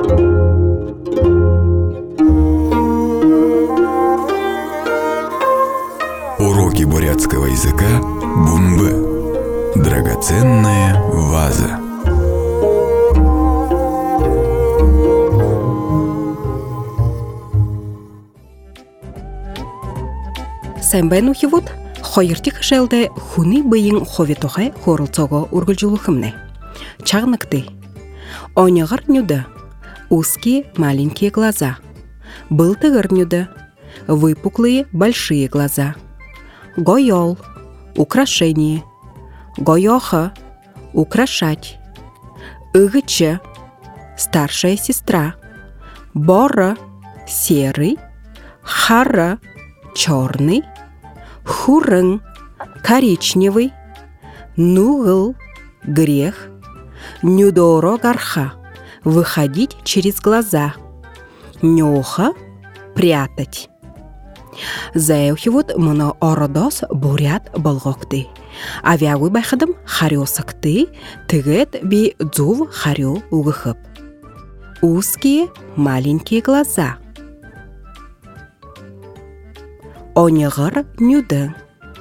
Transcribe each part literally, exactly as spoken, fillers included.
Уроки бурятского языка Бумбы. Драгоценная ваза. Сэмбэн ухивуд хойыртик шэлдэ хуны быйын ховетохэ хорылцого ургылжулухымны. Чагныкты. Онягар нюда. Узкие маленькие глаза. Былтыгар нюда. Выпуклые большие глаза. Гоёл. Украшение. Гоёха. Украшать. Ыгыча. Старшая сестра. Бора. Серый. Хара. Черный. Хурын. Коричневый. Нугыл. Грех. Нюдоро гарха. Выходить через глаза. Нёха. Прятать. Заэухивуд муно ородос бурят болгокты. Авиагуй байхадым харёсакты, тыгэт би дзув харё угыхып. Узкие маленькие глаза. Онягыр нюды.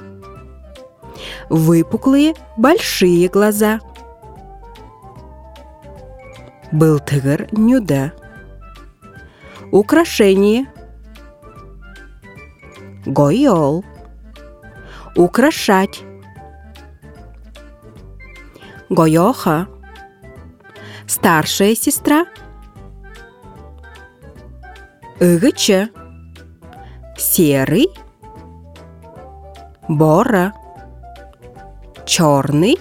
Выпуклые большие глаза. Былтыгыр нюды. Украшение. Гоёл. Украшать. Гоёха. Старшая сестра. Ыгыча. Серый. Бора. Черный.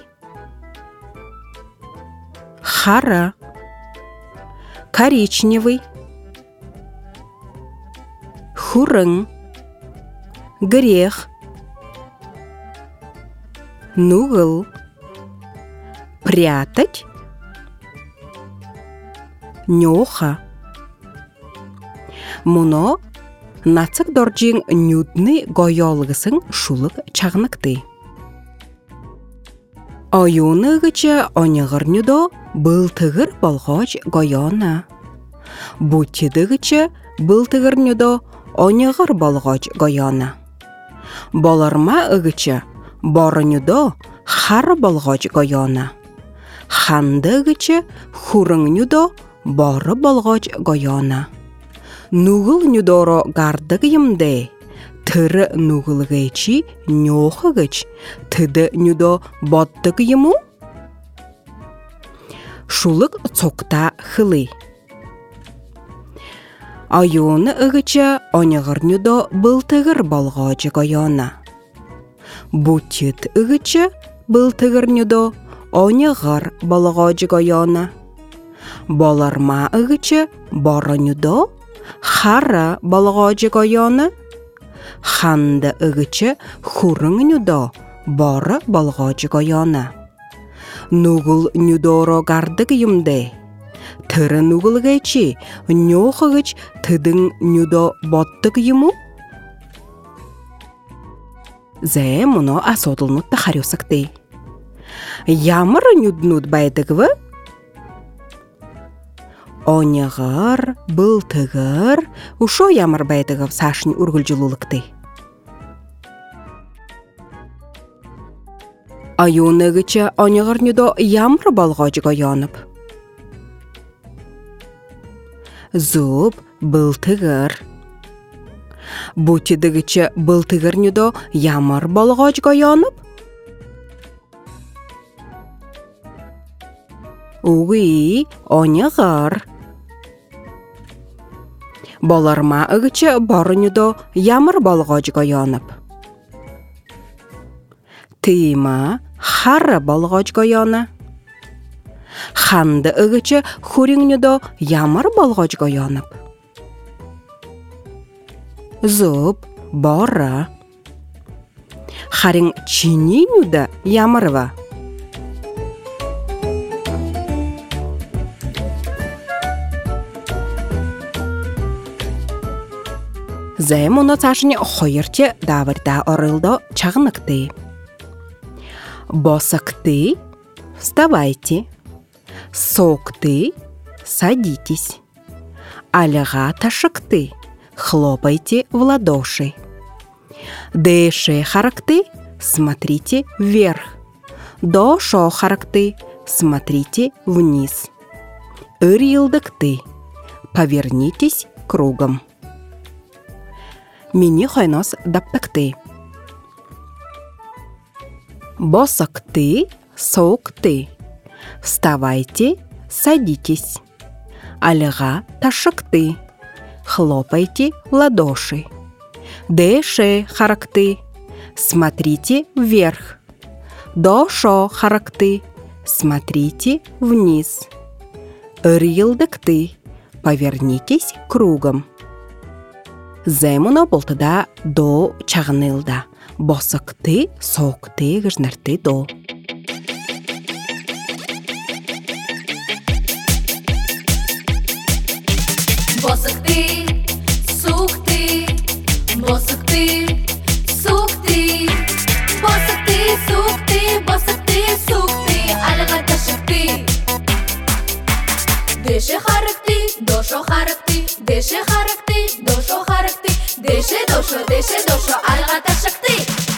Хара. Коричневый. Хурын. Грех. Нугыл. Прятать. Нёха. Муно нацык дорджин нюдны гоёлгысын шулык чагныкты. Оюны гыча онягыр нюдо былтыгыр болгоч гоёна. Бутиды гыча былтыгыр нюдо онягыр болгоч гоёна. Боларма ыгыча бары нюдо хар болгоч гоёна. Ханды гыча хурың нюдо бары болгоч гоёна. Нугыл нюдоро гардык йымды. Тыры нугыл гычи нёхы гыч. Тыды нюдо боттык йыму? Шулык цокта хылы. Айуны ыгыча онягыр нюдо былтыгыр болгоч гоёна. Бутит ыгыча былтыгыр нюдо онягыр болгоч гоёна. Боларма ыгыча бары нюдо хара болгоч гоёна. Ханды ыгыча хурың нюдо бары болгоч гоёна. Нугыл нюдоро гардык йымды. Тыры нугыл гычи нёхы гыч тыдың нюдо боттык йыму? Зэ муно асодылнут та харёсакты. Ямыр нюднут байдыгвы? Онягыр, былтыгыр, ушо ямыр байдыгыв сашын ургылжылулыкты. Аюны гыча онягыр нюдо ямыр болгоч гоёнып. Зуб былтыгыр. Бутиды гыча былтыгыр нюдо ямыр болгоч гоёнып. Уи онягыр. Боларма ыгыча бары нюдо ямыр болгоч гоёнып. Тыйма хары болгоч гоёна. Ханды ыгыча хурин нюдо ямыр болгоч гоёнып. Зуб бора. Харин чини нюда ямырва. Зэм уно цашыне хойырче давырда орылдо чагныкты. Босакты, вставайте. Сокты, садитесь. алга ташыкты, хлопайте в ладоши. Дэше характы, смотрите вверх. Дошо характы, смотрите вниз. Ыр-йылдыкты, повернитесь кругом. Мини хойнос даптыкты. Босыкты, соукты. Вставайте, садитесь. Алга ташыкты, хлопайте в ладоши. Дэше характы, смотрите вверх. Дошо характы, смотрите вниз. Ыр-йылдыкты, повернитесь кругом. Займуно болтыда до чағынылда. Босыкты, соукты гыжнырты до. Босыкты, суукты, босыкты, суукты. Босыкты, суукты, босыкты, суукты. Алга ташыкты. Дэше характы, дошо характы, дэше характы, дошо характы. Дэше дошо, дэше дошо, алга ташыкты.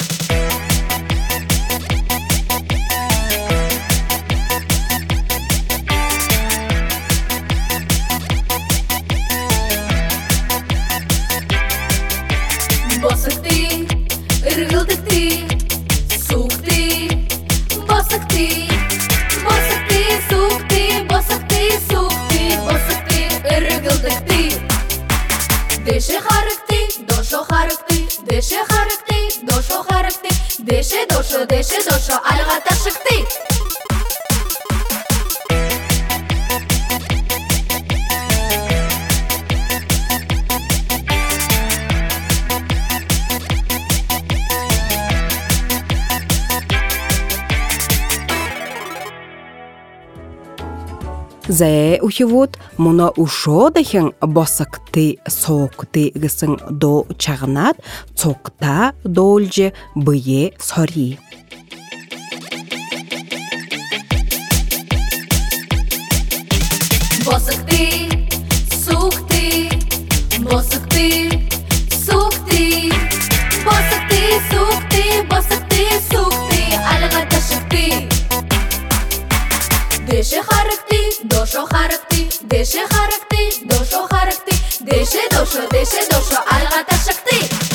Босыкты, ыр-йылдыкты, суукты, босыкты. Босыкты, суукты, босыкты, суукты, босыкты, ыр-йылдыкты. Дэше характы, дошо характы, дэше характы, дошо характы. Дэше дошо, дэше дошо, алга ташыкты. Зэ ухивот муна ушо дахин босыкты, соукты гысын до чағынат, цокта долже бые сори. Босыкты, суукты, босыкты, суукты. Босыкты, суукты, босыкты, суукты, алга ташыкты. Дэше характы, дошо характы, дэше характы, дошо характы. Дэше дошо, дэше дошо, алга ташыкты.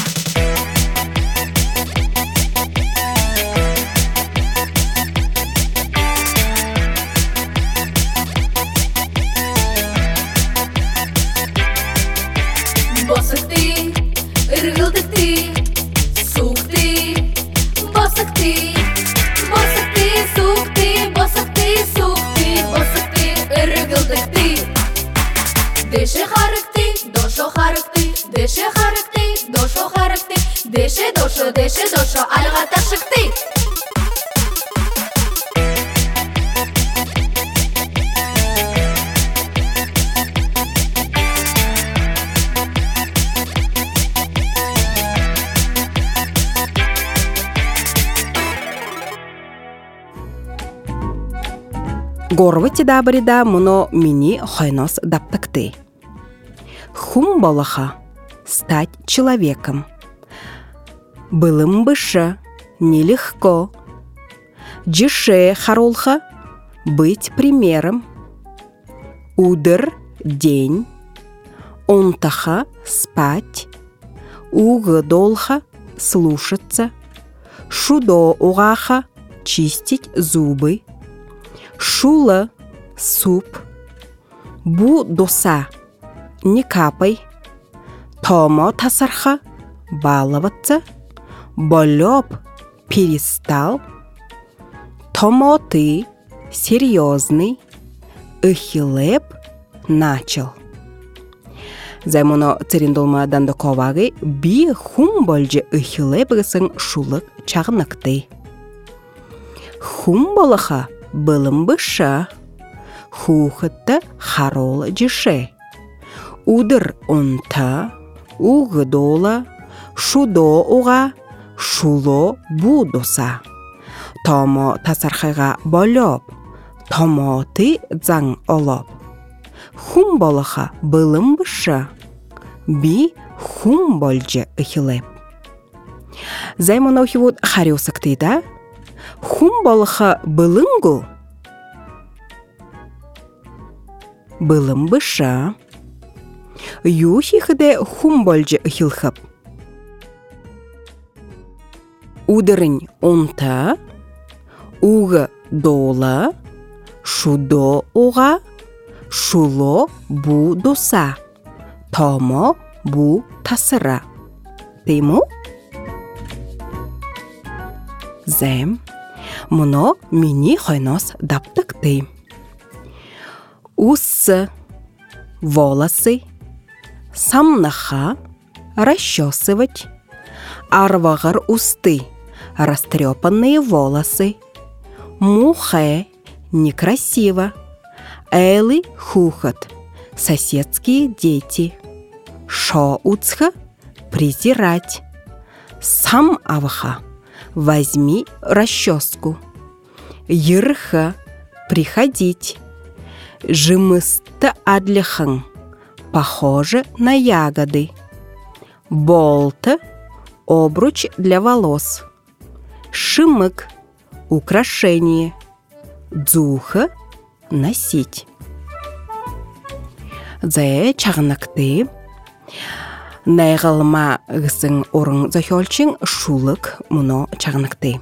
Босыкты, ыр-йылдыкты, суукты, босыкты. Босыкты, суукты, босыкты, суукты, босыкты, ыр-йылдыкты. Дэше характы, дошо характы, дэше характы, дошо характы. Дэше дошо, дэше дошо, алга ташыкты. Горвати дабрида муно мини хойнос даптыкты. Хум балаха, стать человеком. Былым быша, нелегко. Джише харолха, быть примером. Удыр, день. Онтаха, спать. Угы долха, слушаться. Шудо угаха, чистить зубы. Шула, суп. Бу доса, не капай. Томо тасарха, баловаться. Болёб, перестал. Томо ты, серьезный. Ыхилеп, начал. Займуно цериндолма дандоковаги би хум болжы ыхилеп гысын шулык чагныкты. Хум балаха, былым быша, хухытта харол жише. Удыр онта, уғы дола, шудо уға, шуло будоса. Томо тасархайға болоп, томо ты заң олоп. хум болаха былым быша. Би хум болжы ыхилеп. Займон охивуд харюсактыда. Хум болаха былынгу. Былым быша. Юхихыде хум болжы ыхилхып. Удырынь онта. Уғы дола. Шудо оға. Шуло бу доса. Томо бу тасыра. Тейму? Зэм. Мұно мини хойнос даптыкты. Усы. Волосы. Самнаха. Расчесывать. Арвагар усты. Растрепанные волосы. Мухэ. Некрасиво. Элы хухот. Соседские дети. Шо уцха. Презирать. Сам аваха. Возьми расческу. Йырха. Приходить. Жимыста адлихан. Похоже на ягоды. Болта. Обруч для волос. Шимык. Украшение. Дзуха. Носить. Зэ чағынакты. Найғалма ғысың орын захолчың шулык мұно чағынакты.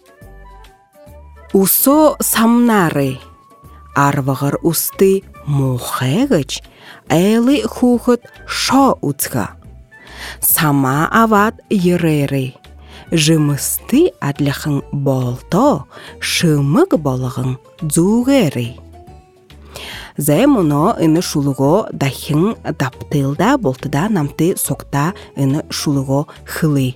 Усо самнары. Арвағыр усты мухэгыч. Элы хухот шо уцка. Сама ават ереры. Жымысты адляхын болто. Шымык болығын дзугеры. Зэ мұно үні шулуго дахын даптылда болтыда намты сокта үні шулуго хылы.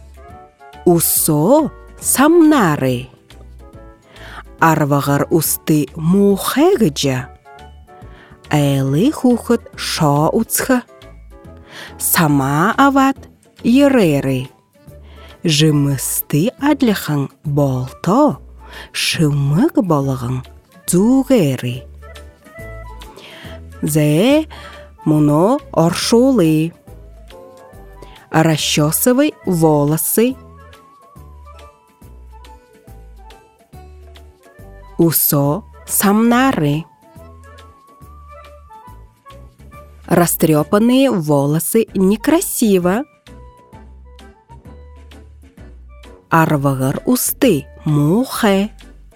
Усо самнары. Арвағыр усты мухэгыджа. Элы хухот шо уцха. Сама ават ереры. Жымысты адляхын болто. Шымык болығын дзугеры. Зэ мұно оршулы. Расчесывай волосы. Усо самнары. Растрепанные волосы некрасиво. Арвагар усты мухэ.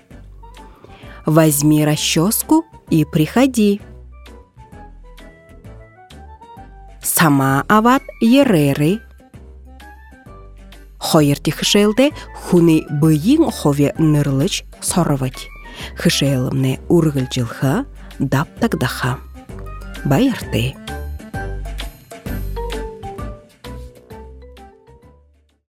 Возьми расческу и приходи. Сама ават ереры. Хойерти хышелде хуны быйын хове нырлыч сорвать. Хышелымне ургыл жылха дап тагдаха. Байырты.